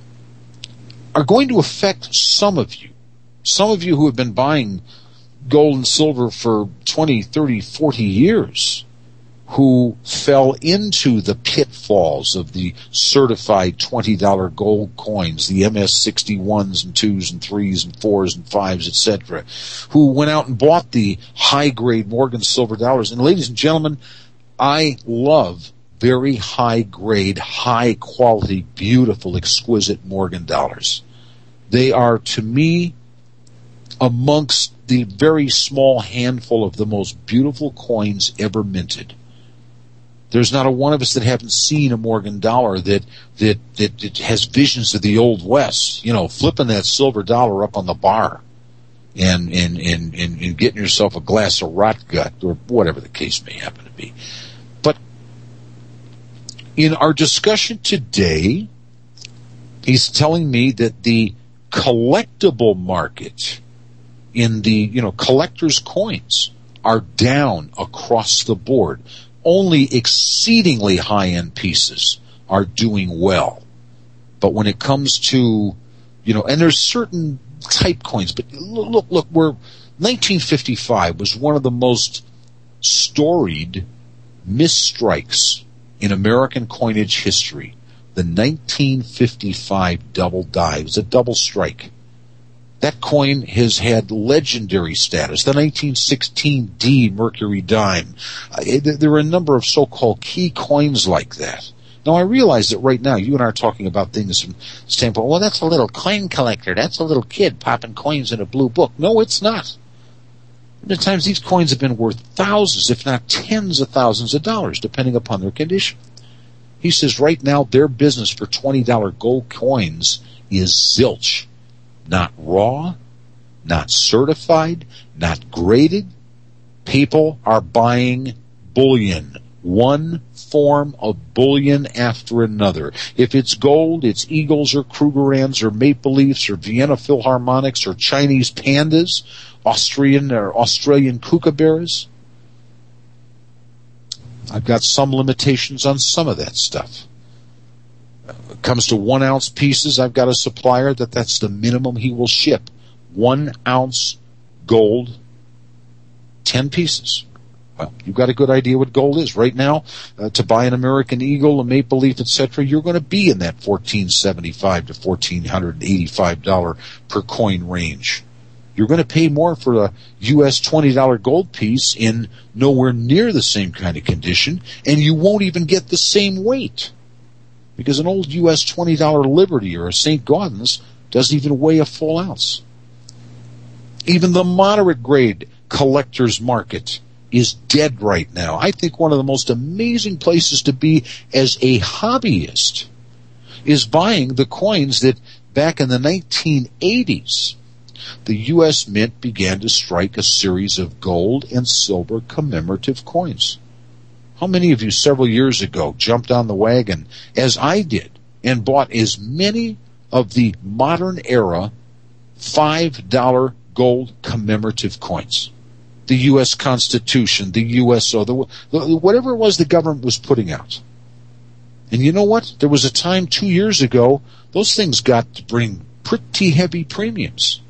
are going to affect some of you. Some of you who have been buying gold and silver for twenty, thirty, forty years, who fell into the pitfalls of the certified twenty dollar gold coins, the M S sixty-ones and twos and threes and fours and fives, et cetera, who went out and bought the high-grade Morgan silver dollars. And ladies and gentlemen, I love very high-grade, high-quality, beautiful, exquisite Morgan dollars. They are, to me, amongst the very small handful of the most beautiful coins ever minted. There's not a one of us that haven't seen a Morgan dollar that, that, that, that has visions of the Old West, you know, flipping that silver dollar up on the bar. and, and, and, and, and getting yourself a glass of rot gut or whatever the case may happen to be. But in our discussion today, he's telling me that the collectible market in the, you know, collector's coins are down across the board. Only exceedingly high-end pieces are doing well. But when it comes to, you know, and there's certain type coins, but look, look, we're, nineteen fifty-five was one of the most storied misstrikes in American coinage history. The nineteen fifty-five double die. It was a double strike. That coin has had legendary status. The nineteen sixteen D Mercury dime. Uh, there are a number of so-called key coins like that. Now, I realize that right now you and I are talking about things from the standpoint, well, that's a little coin collector. That's a little kid popping coins in a blue book. No, it's not. Many times these coins have been worth thousands, if not tens of thousands of dollars, depending upon their condition. He says right now their business for twenty dollar gold coins is zilch. Not raw, not certified, not graded. People are buying bullion. One form of bullion after another. If it's gold, it's Eagles or Krugerrands or Maple Leafs or Vienna Philharmonics or Chinese pandas, Austrian or Australian kookaburras. I've got some limitations on some of that stuff. When it comes to one ounce pieces, I've got a supplier that that's the minimum he will ship. One ounce gold, ten pieces. Well, you've got a good idea what gold is. Right now, uh, to buy an American Eagle, a Maple Leaf, et cetera, you're going to be in that fourteen seventy-five to fourteen eighty-five dollars per coin range. You're going to pay more for a U S twenty dollar gold piece in nowhere near the same kind of condition, and you won't even get the same weight. Because an old U S twenty dollar Liberty or a Saint Gaudens doesn't even weigh a full ounce. Even the moderate grade collector's market is dead right now. I think one of the most amazing places to be as a hobbyist is buying the coins that back in the nineteen eighties, the U S Mint began to strike a series of gold and silver commemorative coins. How many of you several years ago jumped on the wagon, as I did, and bought as many of the modern era five dollar gold commemorative coins? The U S Constitution, the U S O, the, the, whatever it was the government was putting out. And you know what? There was a time two years ago, those things got to bring pretty heavy premiums.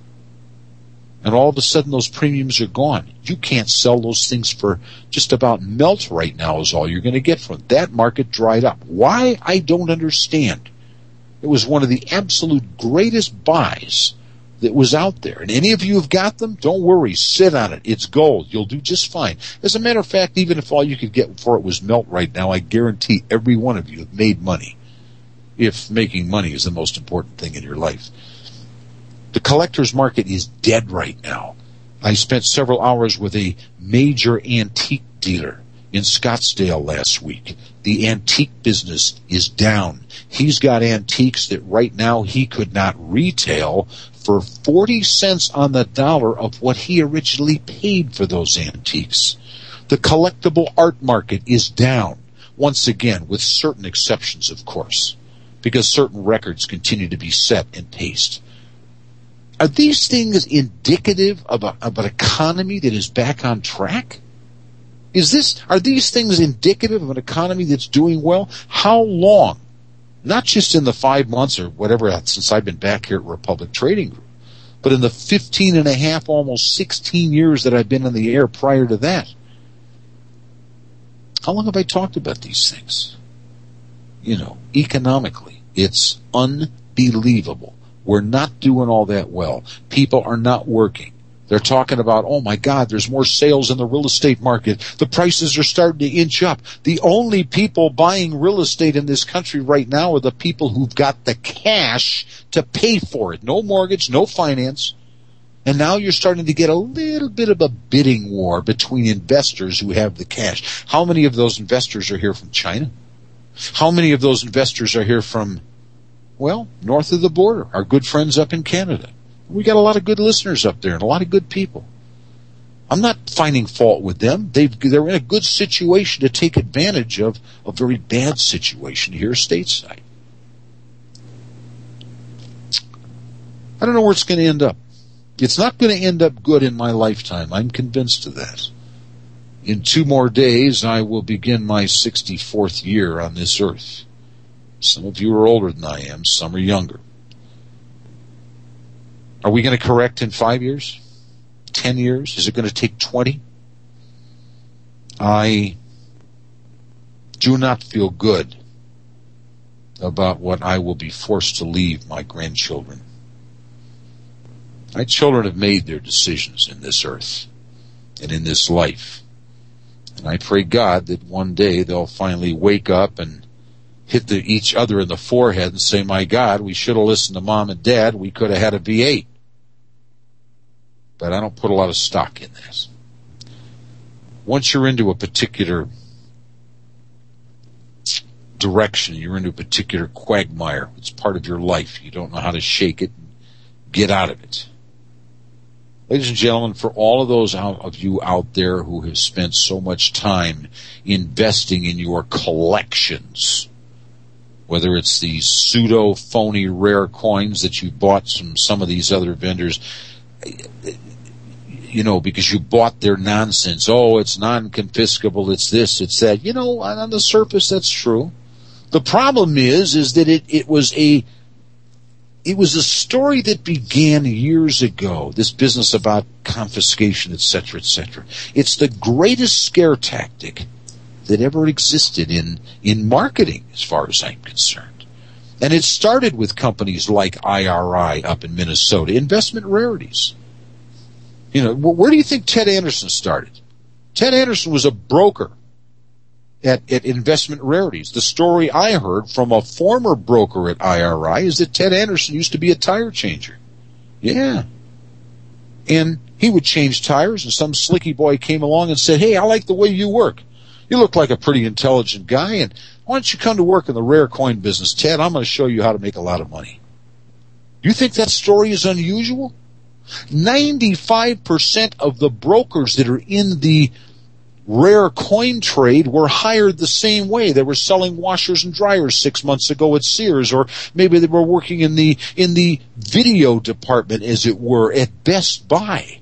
And all of a sudden those premiums are gone. You can't sell those things for just about melt right now is all you're going to get from it. That market dried up. Why? I don't understand. It was one of the absolute greatest buys that was out there. And any of you have got them, don't worry, sit on it. It's gold. You'll do just fine. As a matter of fact, even if all you could get for it was melt right now, I guarantee every one of you have made money. If making money is the most important thing in your life. The collector's market is dead right now. I spent several hours with a major antique dealer in Scottsdale last week. The antique business is down. He's got antiques that right now he could not retail for forty cents on the dollar of what he originally paid for those antiques. The collectible art market is down, once again, with certain exceptions, of course, because certain records continue to be set and paced. Are these things indicative of, a, of an economy that is back on track? Is this, are these things indicative of an economy that's doing well? How long? Not just in the five months or whatever since I've been back here at Republic Trading Group, but in the fifteen and a half, almost sixteen years that I've been on the air prior to that. How long have I talked about these things? You know, economically, it's unbelievable. We're not doing all that well. People are not working. They're talking about, oh my God, there's more sales in the real estate market. The prices are starting to inch up. The only people buying real estate in this country right now are the people who've got the cash to pay for it. No mortgage, no finance. And now you're starting to get a little bit of a bidding war between investors who have the cash. How many of those investors are here from China? How many of those investors are here from, well, north of the border, our good friends up in Canada? We got a lot of good listeners up there and a lot of good people. I'm not finding fault with them. They've, they're in a good situation to take advantage of a very bad situation here stateside. I don't know where it's going to end up. It's not going to end up good in my lifetime. I'm convinced of that. In two more days, I will begin my sixty-fourth year on this earth. Some of you are older than I am. Some are younger. Are we going to correct in five years? Ten years? Is it going to take twenty? I do not feel good about what I will be forced to leave my grandchildren. My children have made their decisions in this earth and in this life. And I pray God that one day they'll finally wake up and hit the, each other in the forehead and say, my God, we should have listened to Mom and Dad. We could have had a V eight. But I don't put a lot of stock in this. Once you're into a particular direction, you're into a particular quagmire. It's part of your life. You don't know how to shake it and get out of it. Ladies and gentlemen, for all of those out of you out there who have spent so much time investing in your collections, whether it's these pseudo phony rare coins that you bought from some of these other vendors, you know, because you bought their nonsense. Oh, it's non-confiscable, it's this, it's that. You know, on the surface, that's true. The problem is, is that it, it was a It was a story that began years ago, this business about confiscation, et cetera, et cetera. It's the greatest scare tactic that ever existed in, in marketing, as far as I'm concerned. And it started with companies like I R I up in Minnesota, Investment Rarities. You know, where do you think Ted Anderson started? Ted Anderson was a broker At, at Investment Rarities. The story I heard from a former broker at I R I is that Ted Anderson used to be a tire changer. Yeah. And he would change tires, and some slicky boy came along and said, hey, I like the way you work. You look like a pretty intelligent guy, and why don't you come to work in the rare coin business, Ted? I'm going to show you how to make a lot of money. You think that story is unusual? ninety-five percent of the brokers that are in the rare coin trade were hired the same way. They were selling washers and dryers six months ago at Sears, or maybe they were working in the in the video department, as it were, at Best Buy.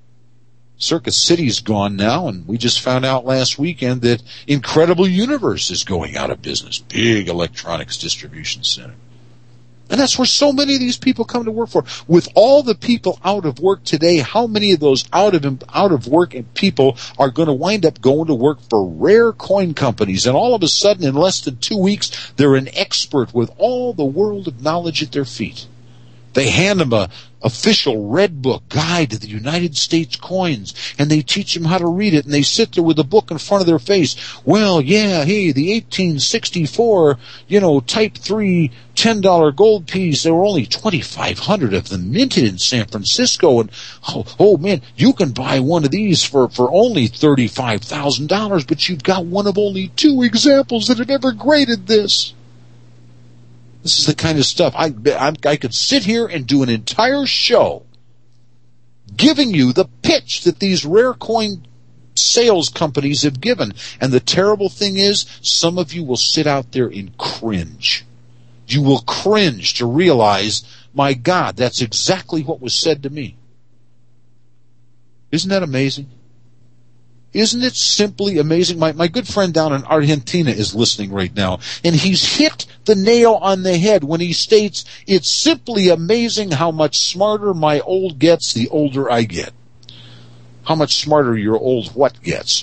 Circuit City's gone now, and we just found out last weekend that Incredible Universe is going out of business. Big electronics distribution center. And that's where so many of these people come to work for. With all the people out of work today, how many of those out of out of work people are going to wind up going to work for rare coin companies? And all of a sudden, in less than two weeks, they're an expert with all the world of knowledge at their feet. They hand them a official red book guide to the United States coins, and they teach them how to read it, and they sit there with a book in front of their face. Well, yeah, hey, the eighteen sixty-four, you know, type three ten dollar gold piece, there were only twenty-five hundred of them minted in San Francisco, and oh, oh man, you can buy one of these for, for only thirty-five thousand dollars, but you've got one of only two examples that have ever graded this. This is the kind of stuff I, I I could sit here and do an entire show giving you the pitch that these rare coin sales companies have given. And the terrible thing is, some of you will sit out there and cringe. You will cringe to realize, my God, that's exactly what was said to me. Isn't that amazing? Isn't it simply amazing? My, my good friend down in Argentina is listening right now, and he's hit the nail on the head when he states, it's simply amazing how much smarter my old gets the older I get. How much smarter your old what gets?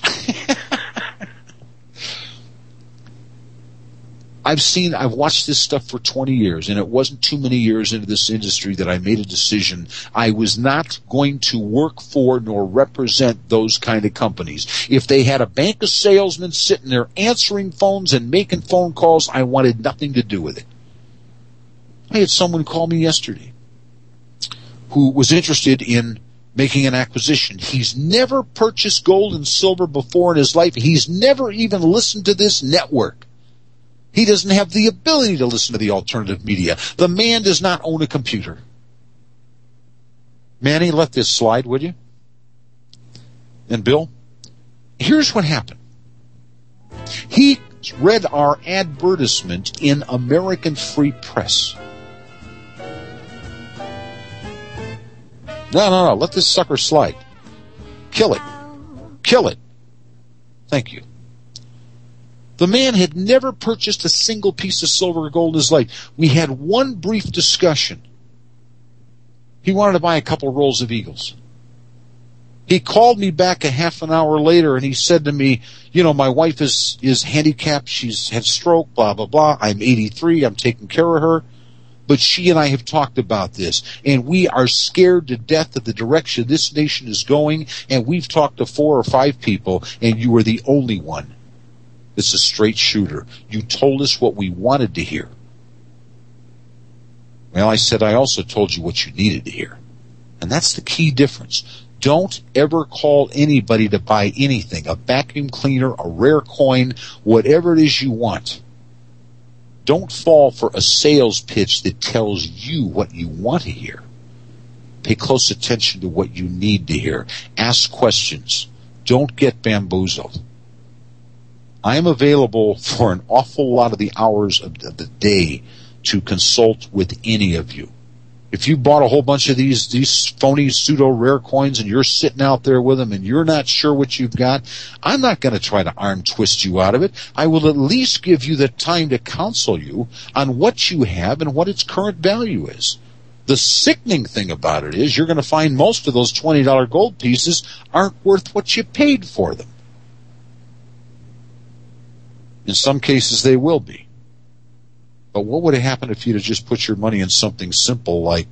I've seen, I've watched this stuff for twenty years, and it wasn't too many years into this industry that I made a decision. I was not going to work for nor represent those kind of companies. If they had a bank of salesmen sitting there answering phones and making phone calls, I wanted nothing to do with it. I had someone call me yesterday who was interested in making an acquisition. He's never purchased gold and silver before in his life. He's never even listened to this network. He doesn't have the ability to listen to the alternative media. The man does not own a computer. Manny, let this slide, would you? And Bill, here's what happened. He read our advertisement in American Free Press. No, no, no, let this sucker slide. Kill it. Kill it. Thank you. The man had never purchased a single piece of silver or gold in his life. We had one brief discussion. He wanted to buy a couple rolls of Eagles. He called me back a half an hour later and he said to me, you know, my wife is, is handicapped. She's had stroke, blah, blah, blah. I'm eighty-three. I'm taking care of her. But she and I have talked about this, and we are scared to death of the direction this nation is going, and we've talked to four or five people, and you are the only one that's a straight shooter. You told us what we wanted to hear. Well, I said I also told you what you needed to hear. And that's the key difference. Don't ever call anybody to buy anything, a vacuum cleaner, a rare coin, whatever it is you want. Don't fall for a sales pitch that tells you what you want to hear. Pay close attention to what you need to hear. Ask questions. Don't get bamboozled. I am available for an awful lot of the hours of the day to consult with any of you. If you bought a whole bunch of these these phony pseudo rare coins and you're sitting out there with them and you're not sure what you've got, I'm not going to try to arm twist you out of it. I will at least give you the time to counsel you on what you have and what its current value is. The sickening thing about it is you're going to find most of those twenty dollar gold pieces aren't worth what you paid for them. In some cases they will be. But what would have happened if you'd have just put your money in something simple like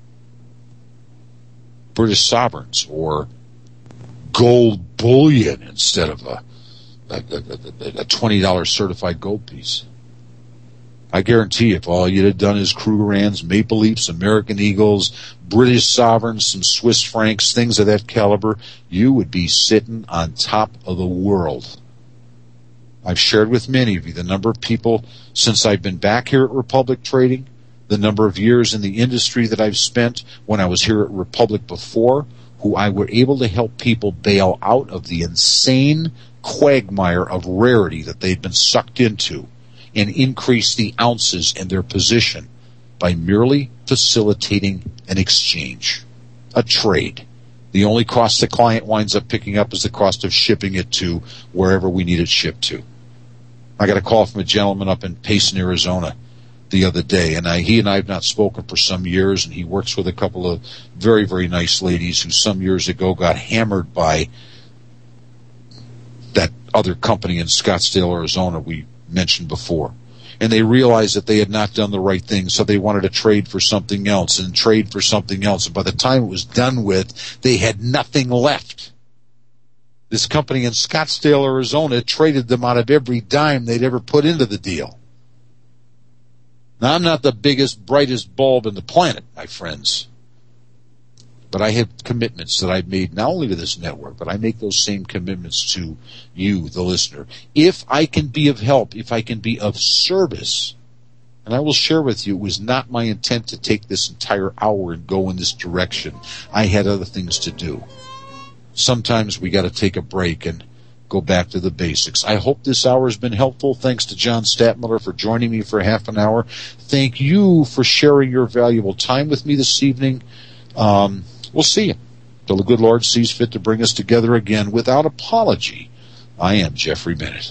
British sovereigns or gold bullion instead of a, a, a, a twenty dollar certified gold piece? I guarantee if all you'd have done is Krugerrands, Maple Leafs, American Eagles, British sovereigns, some Swiss francs, things of that caliber, you would be sitting on top of the world. I've shared with many of you the number of people since I've been back here at Republic Trading, the number of years in the industry that I've spent when I was here at Republic before, who I were able to help people bail out of the insane quagmire of rarity that they'd been sucked into and increase the ounces in their position by merely facilitating an exchange, a trade. The only cost the client winds up picking up is the cost of shipping it to wherever we need it shipped to. I got a call from a gentleman up in Payson, Arizona the other day, and I, he and I have not spoken for some years, and he works with a couple of very, very nice ladies who some years ago got hammered by that other company in Scottsdale, Arizona we mentioned before. And they realized that they had not done the right thing, so they wanted to trade for something else and trade for something else. And by the time it was done with, they had nothing left. This company in Scottsdale, Arizona, traded them out of every dime they'd ever put into the deal. Now, I'm not the biggest, brightest bulb in the planet, my friends. But I have commitments that I've made not only to this network, but I make those same commitments to you, the listener. If I can be of help, if I can be of service, and I will share with you, it was not my intent to take this entire hour and go in this direction. I had other things to do. Sometimes we got to take a break and go back to the basics. I hope this hour has been helpful. Thanks to John Statmiller for joining me for half an hour. Thank you for sharing your valuable time with me this evening. Um, we'll see you till the good Lord sees fit to bring us together again without apology. I am Jeffrey Bennett.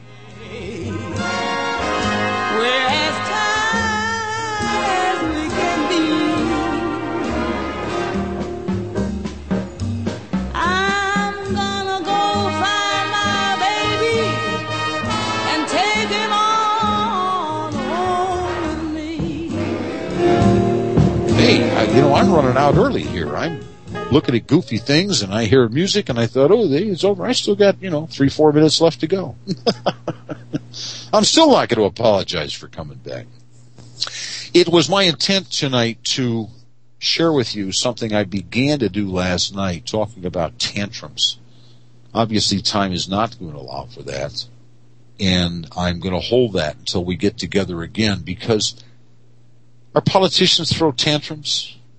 You know, I'm running out early here. I'm looking at goofy things, and I hear music, and I thought, oh, it's over. I still got, you know, three, four minutes left to go. I'm still not going to apologize for coming back. It was my intent tonight to share with you something I began to do last night, talking about tantrums. Obviously, time is not going to allow for that, and I'm going to hold that until we get together again, because our politicians throw tantrums.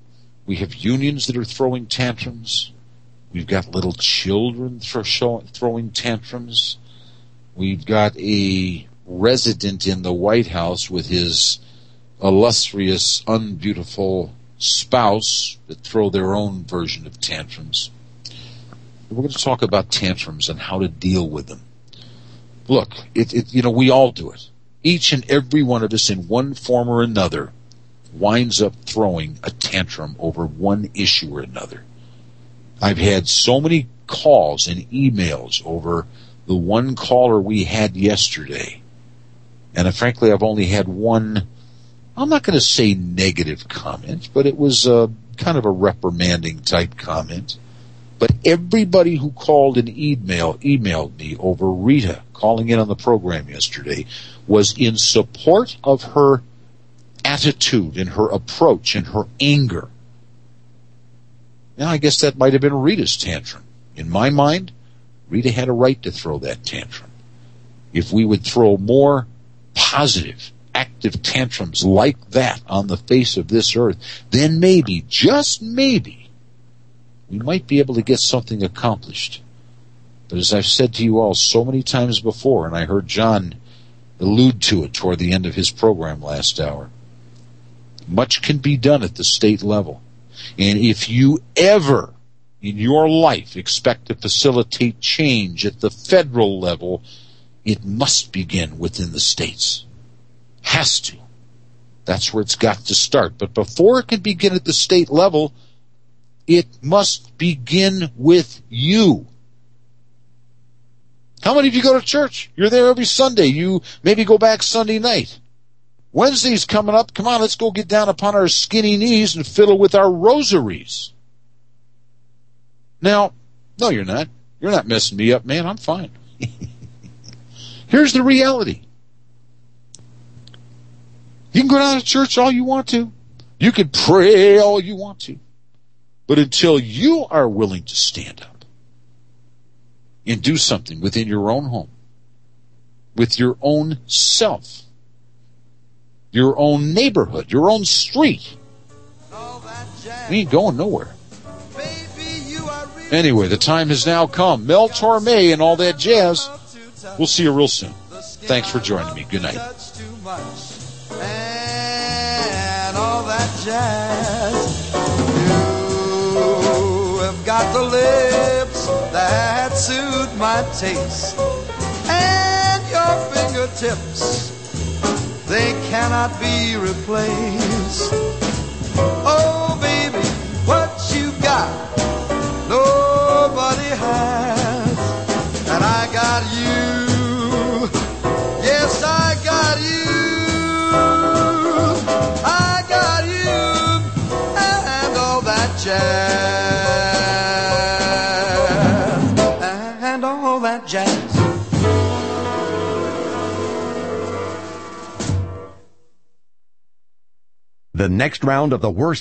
We have unions that are throwing tantrums. We've got little children throw, show, throwing tantrums. We've got a resident in the White House with his illustrious, unbeautiful spouse that throw their own version of tantrums. We're going to talk about tantrums and how to deal with them. Look, it, it, you know, we all do it. Each and every one of us in one form or another winds up throwing a tantrum over one issue or another. I've had so many calls and emails over the one caller we had yesterday. And uh, frankly, I've only had one, I'm not going to say negative comment, but it was uh, kind of a reprimanding type comment. But everybody who called and email, emailed me over Rita calling in on the program yesterday was in support of her attitude and her approach and her anger. Now, I guess that might have been Rita's tantrum. In my mind, Rita had a right to throw that tantrum. If we would throw more positive, active tantrums like that on the face of this earth, then maybe, just maybe, we might be able to get something accomplished. But as I've said to you all so many times before, and I heard John allude to it toward the end of his program last hour, much can be done at the state level. And if you ever in your life expect to facilitate change at the federal level, it must begin within the states. Has to. That's where it's got to start. But before it can begin at the state level, it must begin with you. How many of you go to church? You're there every Sunday. You maybe go back Sunday night. Wednesday's coming up. Come on, let's go get down upon our skinny knees and fiddle with our rosaries. Now, no, you're not. You're not messing me up, man. I'm fine. Here's the reality. You can go down to church all you want to. You can pray all you want to. But until you are willing to stand up and do something within your own home, with your own self, your own neighborhood, your own street, we ain't going nowhere. Anyway, the time has now come. Mel Torme and all that jazz. We'll see you real soon. Thanks for joining me. Good night. And all that jazz. You have got the lips that suit my taste, and your fingertips, they cannot be replaced. Oh, baby, what you got, nobody has. And I got you, yes, I got you, I got you, and all that jazz, and all that jazz. The next round of the worst